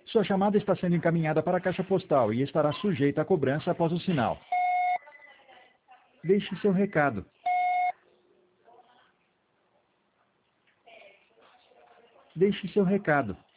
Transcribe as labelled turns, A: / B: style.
A: Sua chamada está sendo encaminhada para a caixa postal e estará sujeita a cobrança após o sinal. Deixe seu recado. Deixe seu recado.